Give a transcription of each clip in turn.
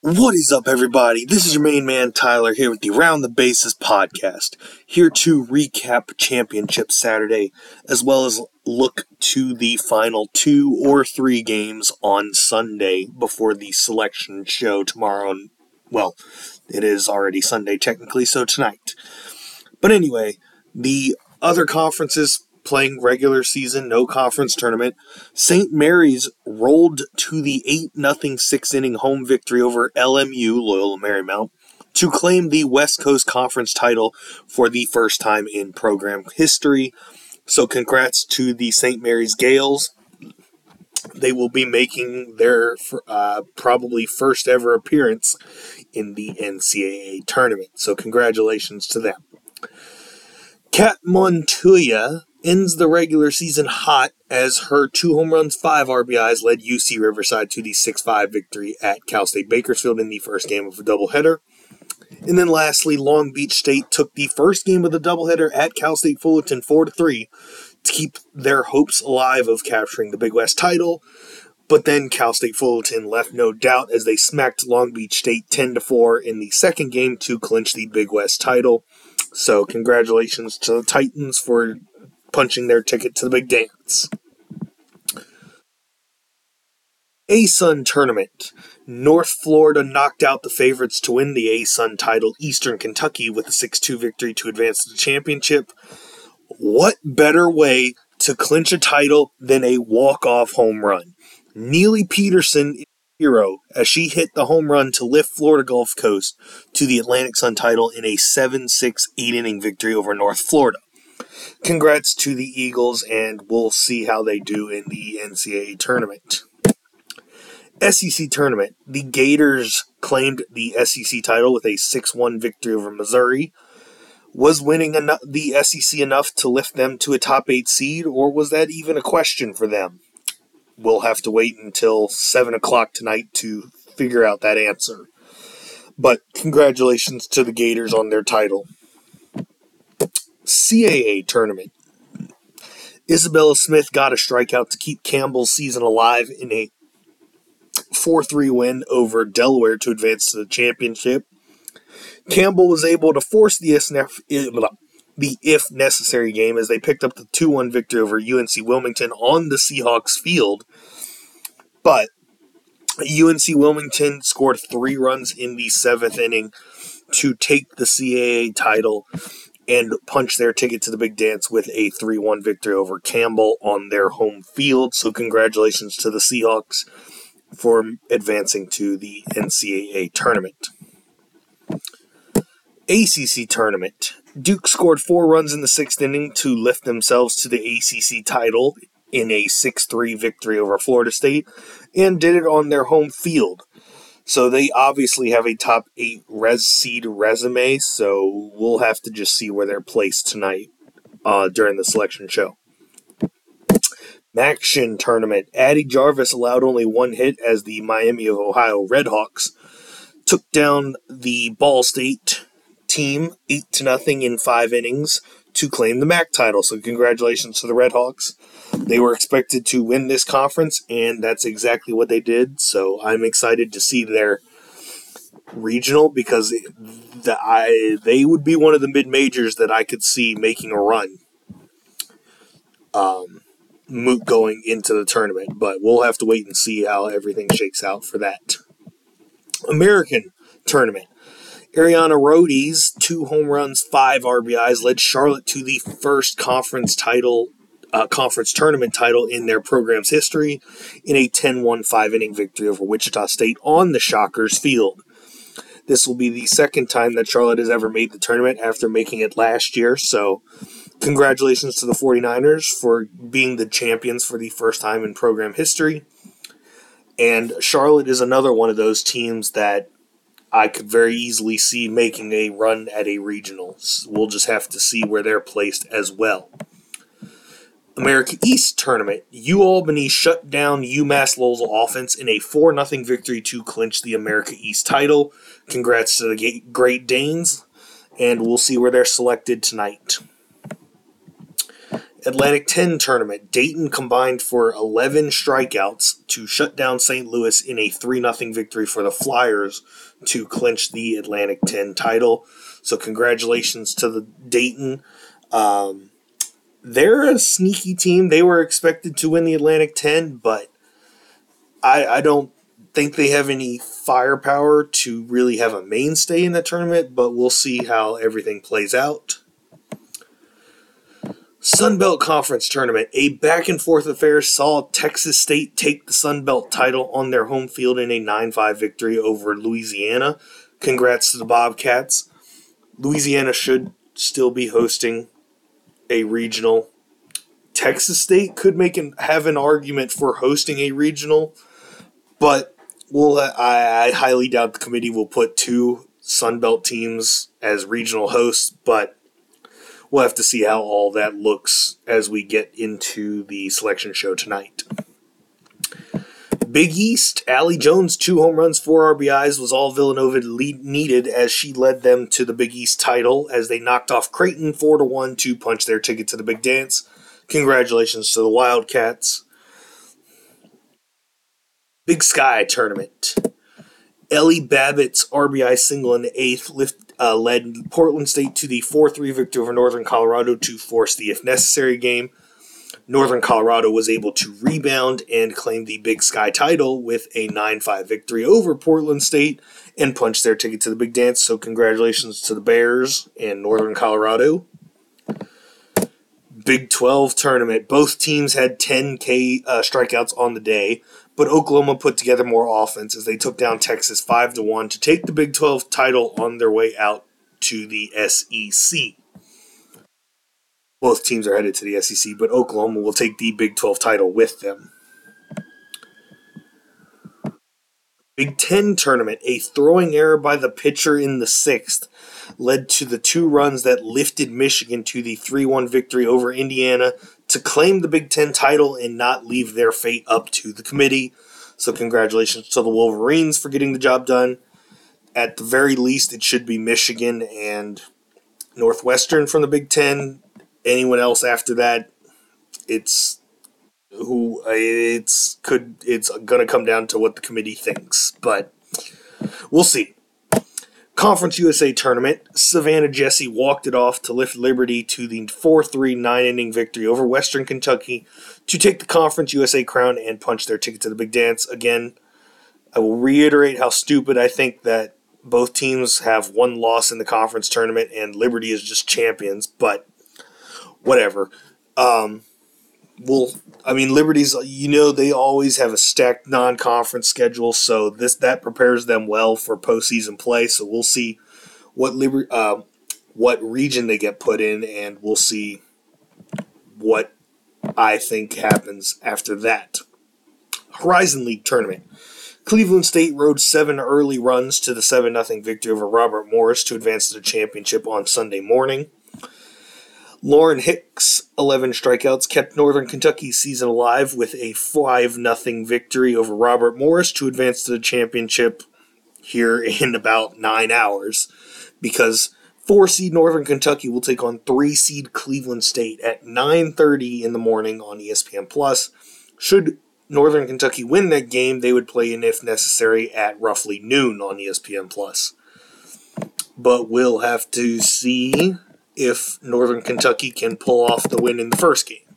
What is up, everybody? This is your main man, Tyler, here with the Round the Bases podcast. Here to recap Championship Saturday, as well as look to the final 2 or 3 games on Sunday before the selection show tomorrow. Well, it is already Sunday technically, so tonight. But anyway, the other conferences playing regular season, no conference tournament. St. Mary's rolled to the 8-0 6-inning home victory over LMU, Loyola Marymount, to claim the West Coast Conference title for the first time in program history. So congrats to the St. Mary's Gales. They will be making their probably first ever appearance in the NCAA tournament. So congratulations to them. Kat Montoya ends the regular season hot as her 2 home runs, 5 RBIs led UC Riverside to the 6-5 victory at Cal State Bakersfield in the first game of a doubleheader. And then lastly, Long Beach State took the first game of the doubleheader at Cal State Fullerton 4-3 to keep their hopes alive of capturing the Big West title. But then Cal State Fullerton left no doubt as they smacked Long Beach State 10-4 in the second game to clinch the Big West title. So congratulations to the Titans for punching their ticket to the big dance. ASUN Tournament. North Florida knocked out the favorites to win the ASUN title, Eastern Kentucky, with a 6-2 victory to advance to the championship. What better way to clinch a title than a walk-off home run? Neely Peterson is a hero as she hit the home run to lift Florida Gulf Coast to the Atlantic Sun title in a 7-6 8-inning victory over North Florida. Congrats to the Eagles, and we'll see how they do in the NCAA tournament. SEC tournament. The Gators claimed the SEC title with a 6-1 victory over Missouri. Was winning the SEC enough to lift them to a top 8 seed, or was that even a question for them? We'll have to wait until 7 o'clock tonight to figure out that answer. But congratulations to the Gators on their title. CAA tournament. Isabella Smith got a strikeout to keep Campbell's season alive in a 4-3 win over Delaware to advance to the championship. Campbell was able to force the if necessary game as they picked up the 2-1 victory over UNC Wilmington on the Seahawks field. But UNC Wilmington scored 3 runs in the 7th inning to take the CAA title and punch their ticket to the big dance with a 3-1 victory over Campbell on their home field. So congratulations to the Seahawks for advancing to the NCAA tournament. ACC tournament. Duke scored 4 runs in the 6th inning to lift themselves to the ACC title in a 6-3 victory over Florida State and did it on their home field. So they obviously have a top 8 seed resume, so we'll have to just see where they're placed tonight during the selection show. Maction tournament. Addie Jarvis allowed only 1 hit as the Miami of Ohio Redhawks took down the Ball State team 8-0 in 5 innings to claim the MAC title. So congratulations to the Redhawks. They were expected to win this conference, and that's exactly what they did. So I'm excited to see their regional because they would be one of the mid-majors that I could see making a run going into the tournament. But we'll have to wait and see how everything shakes out for that. American tournament. Ariana Rhodes, 2 home runs, 5 RBIs, led Charlotte to the first conference tournament title in their program's history in a 10-1 5-inning victory over Wichita State on the Shockers field. This will be the second time that Charlotte has ever made the tournament after making it last year, so congratulations to the 49ers for being the champions for the first time in program history. And Charlotte is another one of those teams that I could very easily see making a run at a regional. We'll just have to see where they're placed as well. America East tournament. UAlbany shut down UMass Lowell's offense in a 4-0 victory to clinch the America East title. Congrats to the Great Danes, and we'll see where they're selected tonight. Atlantic 10 tournament. Dayton combined for 11 strikeouts to shut down St. Louis in a 3-0 victory for the Flyers to clinch the Atlantic 10 title. So congratulations to the Dayton. They're a sneaky team. They were expected to win the Atlantic 10, but I don't think they have any firepower to really have a mainstay in the tournament, but we'll see how everything plays out. Sun Belt Conference Tournament. A back-and-forth affair saw Texas State take the Sun Belt title on their home field in a 9-5 victory over Louisiana. Congrats to the Bobcats. Louisiana should still be hosting a regional. Texas State could have an argument for hosting a regional, but I highly doubt the committee will put 2 Sun Belt teams as regional hosts, but we'll have to see how all that looks as we get into the selection show tonight. Big East, Allie Jones, 2 home runs, 4 RBIs was all Villanova needed as she led them to the Big East title as they knocked off Creighton 4-1 to punch their ticket to the big dance. Congratulations to the Wildcats. Big Sky Tournament. Ellie Babbitt's RBI single in the 8th led Portland State to the 4-3 victory over Northern Colorado to force the if necessary game. Northern Colorado was able to rebound and claim the Big Sky title with a 9-5 victory over Portland State and punch their ticket to the big dance. So congratulations to the Bears and Northern Colorado. Big 12 tournament. Both teams had 10K strikeouts on the day, but Oklahoma put together more offense as they took down Texas 5-1 to take the Big 12 title on their way out to the SEC. Both teams are headed to the SEC, but Oklahoma will take the Big 12 title with them. Big 10 tournament. A throwing error by the pitcher in the 6th led to the 2 runs that lifted Michigan to the 3-1 victory over Indiana to claim the Big 10 title and not leave their fate up to the committee. So congratulations to the Wolverines for getting the job done. At the very least, it should be Michigan and Northwestern from the Big 10. Anyone else after that, it's going to come down to what the committee thinks, but we'll see. Conference USA Tournament, Savannah Jessie walked it off to lift Liberty to the 4-3 9-inning victory over Western Kentucky to take the Conference USA crown and punch their ticket to the big dance. Again, I will reiterate how stupid I think that both teams have 1 loss in the conference tournament and Liberty is just champions, but whatever. Liberty's, they always have a stacked non-conference schedule, so that prepares them well for postseason play. So we'll see what region they get put in, and we'll see what I think happens after that. Horizon League Tournament. Cleveland State rode 7 early runs to the 7-0 victory over Robert Morris to advance to the championship on Sunday morning. Lauren Hicks, 11 strikeouts, kept Northern Kentucky's season alive with a 5-0 victory over Robert Morris to advance to the championship here in about 9 hours, because 4-seed Northern Kentucky will take on 3-seed Cleveland State at 9:30 in the morning on ESPN+. Should Northern Kentucky win that game, they would play in if necessary at roughly noon on ESPN+. But we'll have to see if Northern Kentucky can pull off the win in the first game.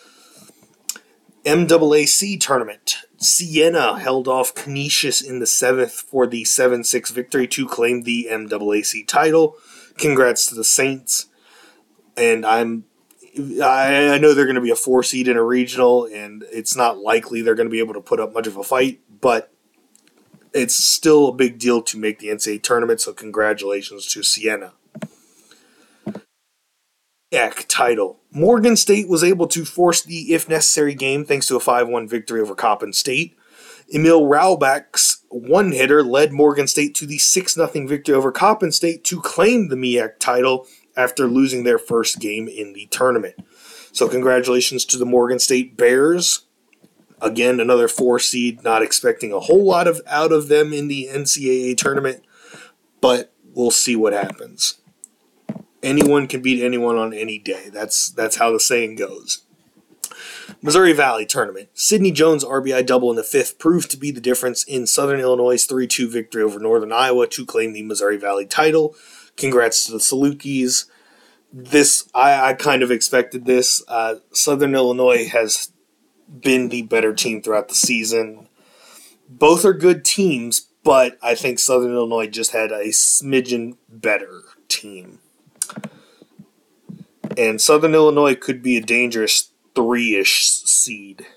MAAC Tournament. Siena held off Canisius in the 7th for the 7-6 victory to claim the MAAC title. Congrats to the Saints. And I know they're going to be a 4-seed in a regional, and it's not likely they're going to be able to put up much of a fight, but it's still a big deal to make the NCAA tournament, so congratulations to Siena. Title. Morgan State was able to force the if necessary game thanks to a 5-1 victory over Coppin State. Emil Raubach's one-hitter led Morgan State to the 6-0 victory over Coppin State to claim the MEAC title after losing their first game in the tournament. So congratulations to the Morgan State Bears. Again, another 4-seed, not expecting a whole lot out of them in the NCAA tournament, but we'll see what happens. Anyone can beat anyone on any day. That's how the saying goes. Missouri Valley Tournament. Sidney Jones' RBI double in the fifth proved to be the difference in Southern Illinois' 3-2 victory over Northern Iowa to claim the Missouri Valley title. Congrats to the Salukis. I kind of expected this. Southern Illinois has been the better team throughout the season. Both are good teams, but I think Southern Illinois just had a smidgen better team. And Southern Illinois could be a dangerous 3-ish seed.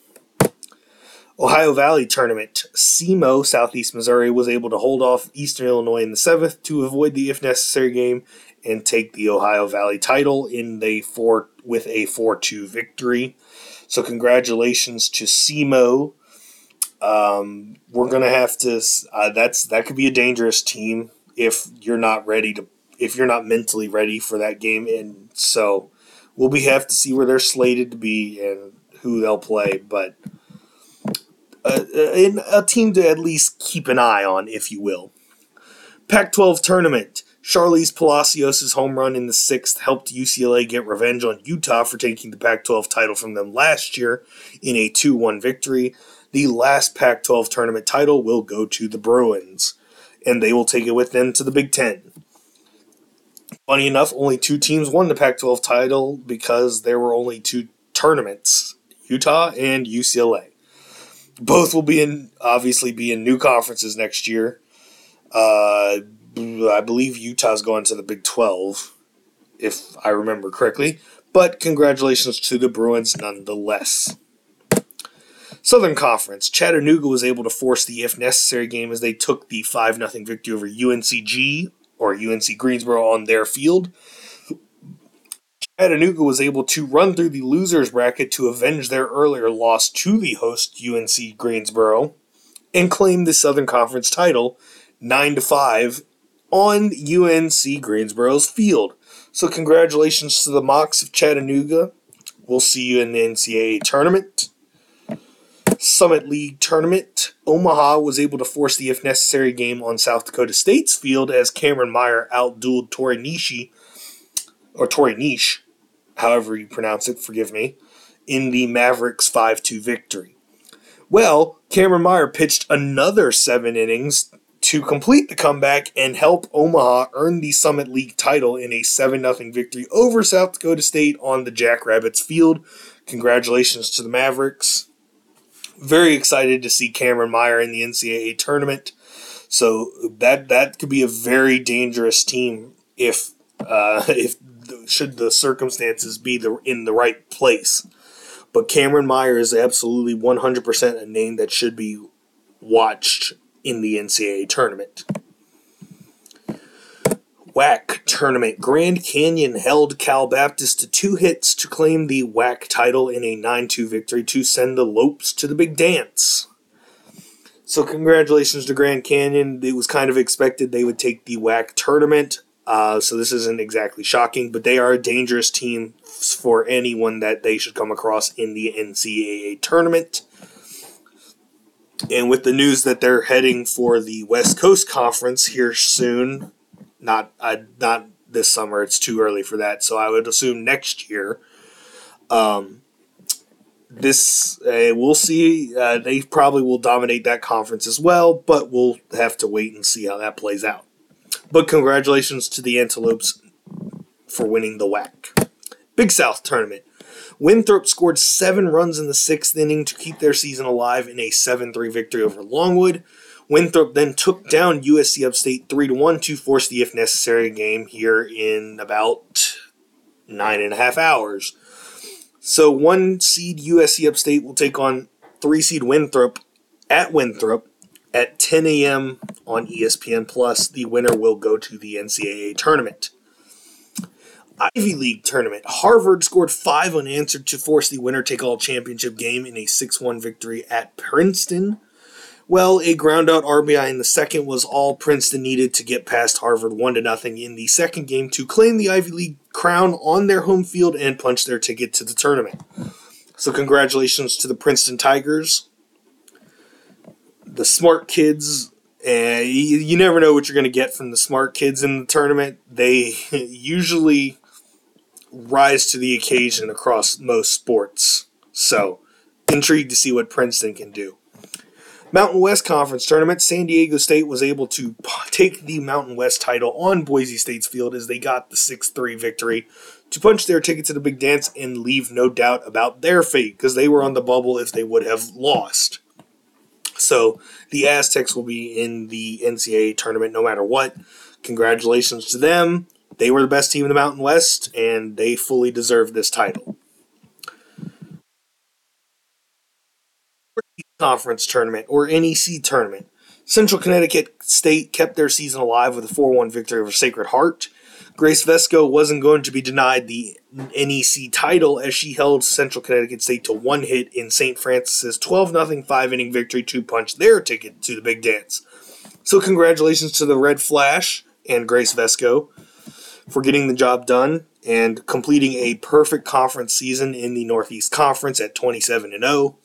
Ohio Valley Tournament. SEMO, Southeast Missouri, was able to hold off Eastern Illinois in the 7th to avoid the if necessary game and take the Ohio Valley title with a 4-2 victory. So congratulations to SEMO. We're gonna have to. That could be a dangerous team if you're not mentally ready for that game, and so we'll have to see where they're slated to be and who they'll play. But a team to at least keep an eye on, if you will. Pac-12 Tournament. Charlize Palacios' home run in the 6th helped UCLA get revenge on Utah for taking the Pac-12 title from them last year in a 2-1 victory. The last Pac-12 tournament title will go to the Bruins, and they will take it with them to the Big Ten. Funny enough, only 2 teams won the Pac-12 title because there were only 2 tournaments, Utah and UCLA. Both will obviously be in new conferences next year. I believe Utah's going to the Big 12, if I remember correctly. But congratulations to the Bruins nonetheless. Southern Conference. Chattanooga was able to force the if necessary game as they took the 5-0 victory over UNCG, or UNC Greensboro, on their field. Chattanooga was able to run through the losers bracket to avenge their earlier loss to the host UNC Greensboro and claim the Southern Conference title 9-5 on UNC Greensboro's field. So congratulations to the Mocs of Chattanooga. We'll see you in the NCAA tournament. Summit League Tournament. Omaha was able to force the if necessary game on South Dakota State's field as Cameron Meyer outdueled Tory Nishi, however you pronounce it, forgive me, in the Mavericks 5-2 victory. Well, Cameron Meyer pitched another 7 innings to complete the comeback and help Omaha earn the Summit League title in a 7-0 victory over South Dakota State on the Jackrabbits field. Congratulations to the Mavericks. Very excited to see Cameron Meyer in the NCAA tournament. So that could be a very dangerous team if should the circumstances be in the right place. But Cameron Meyer is absolutely 100% a name that should be watched in the NCAA tournament. WAC Tournament. Grand Canyon held Cal Baptist to 2 hits to claim the WAC title in a 9-2 victory to send the Lopes to the big dance. So congratulations to Grand Canyon. It was kind of expected they would take the WAC tournament, so this isn't exactly shocking, but they are a dangerous team for anyone that they should come across in the NCAA tournament. And with the news that they're heading for the West Coast Conference here soon, not this summer, it's too early for that, so I would assume next year. We'll see. They probably will dominate that conference as well, but we'll have to wait and see how that plays out. But congratulations to the Antelopes for winning the WAC. Big South Tournament. Winthrop scored 7 runs in the 6th inning to keep their season alive in a 7-3 victory over Longwood. Winthrop then took down USC Upstate 3-1 to force the if necessary game here in about 9.5 hours. So 1 seed USC Upstate will take on 3 seed Winthrop at 10 a.m. on ESPN+. The winner will go to the NCAA tournament. Ivy League Tournament. Harvard scored 5 unanswered to force the winner-take-all championship game in a 6-1 victory at Princeton. Well, a ground-out RBI in the second was all Princeton needed to get past Harvard 1-0 in the second game to claim the Ivy League crown on their home field and punch their ticket to the tournament. So congratulations to the Princeton Tigers. The smart kids, you never know what you're going to get from the smart kids in the tournament. They usually rise to the occasion across most sports. So, intrigued to see what Princeton can do. Mountain West Conference Tournament, San Diego State was able to take the Mountain West title on Boise State's field as they got the 6-3 victory to punch their ticket to the big dance and leave no doubt about their fate because they were on the bubble if they would have lost. So the Aztecs will be in the NCAA tournament no matter what. Congratulations to them. They were the best team in the Mountain West, and they fully deserve this title. Conference Tournament, or NEC Tournament. Central Connecticut State kept their season alive with a 4-1 victory over Sacred Heart. Grace Vesco wasn't going to be denied the NEC title as she held Central Connecticut State to one hit in St. Francis's 12-0 5-inning victory to punch their ticket to the big dance. So congratulations to the Red Flash and Grace Vesco for getting the job done and completing a perfect conference season in the Northeast Conference at 27-0.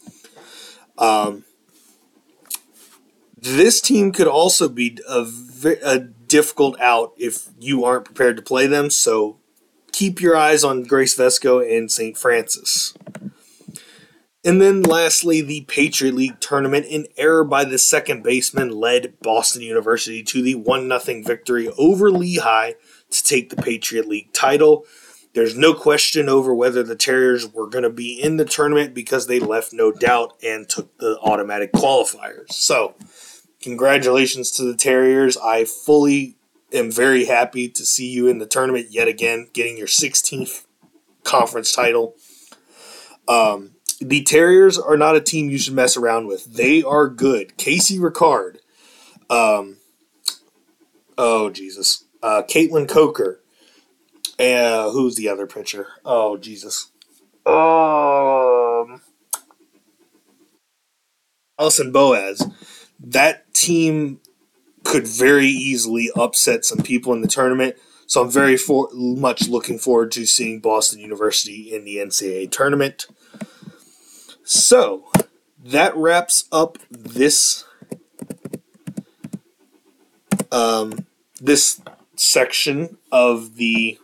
This team could also be a difficult out if you aren't prepared to play them, so keep your eyes on Grace Vesco and St. Francis. And then lastly, the Patriot League tournament. An error by the second baseman led Boston University to the 1-0 victory over Lehigh to take the Patriot League title. There's no question over whether the Terriers were going to be in the tournament because they left no doubt and took the automatic qualifiers. So, congratulations to the Terriers. I fully am very happy to see you in the tournament yet again, getting your 16th conference title. The Terriers are not a team you should mess around with. They are good. Casey Ricard. Caitlin Coker. Who's the other pitcher? Oh, Jesus. Allison Boaz. That team could very easily upset some people in the tournament, so I'm very much looking forward to seeing Boston University in the NCAA tournament. So, that wraps up this this section of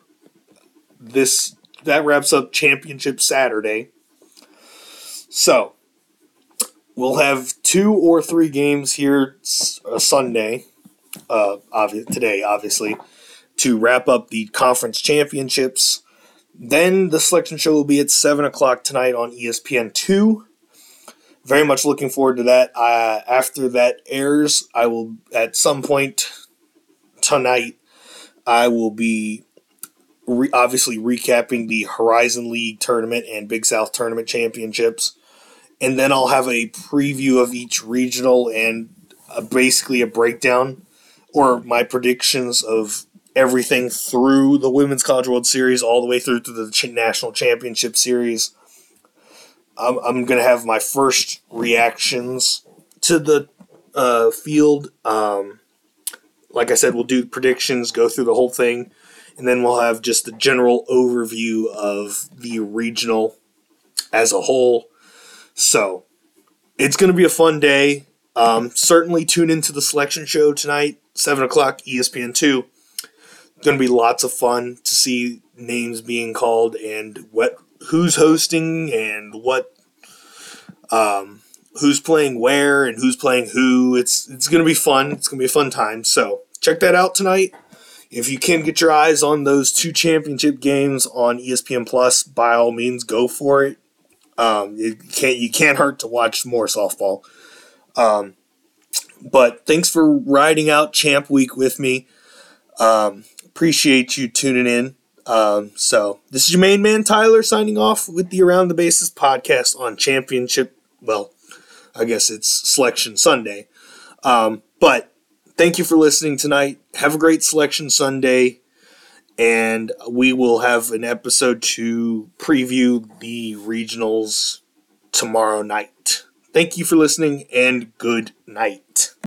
that wraps up Championship Saturday. So, we'll have 2 or 3 games here Sunday, today, obviously, to wrap up the conference championships. Then the selection show will be at 7 o'clock tonight on ESPN2. Very much looking forward to that. After that airs, I will, at some point tonight, I will be obviously recapping the Horizon League tournament and Big South tournament championships. And then I'll have a preview of each regional and basically a breakdown or my predictions of everything through the Women's College World Series all the way through to the National Championship Series. I'm going to have my first reactions to the field. Like I said, we'll do predictions, go through the whole thing, and then we'll have just a general overview of the regional as a whole. So, it's going to be a fun day. Certainly tune into the selection show tonight, 7 o'clock, ESPN2. Going to be lots of fun to see names being called and who's hosting and who's playing where and who's playing who. It's going to be fun. It's going to be a fun time. So, check that out tonight. If you can get your eyes on those 2 championship games on ESPN Plus, by all means, go for it. You can't hurt to watch more softball. But thanks for riding out Champ Week with me. Appreciate you tuning in. So this is your main man Tyler signing off with the Around the Bases podcast on Championship. Well, I guess it's Selection Sunday. But thank you for listening tonight. Have a great Selection Sunday. And we will have an episode to preview the regionals tomorrow night. Thank you for listening, and good night.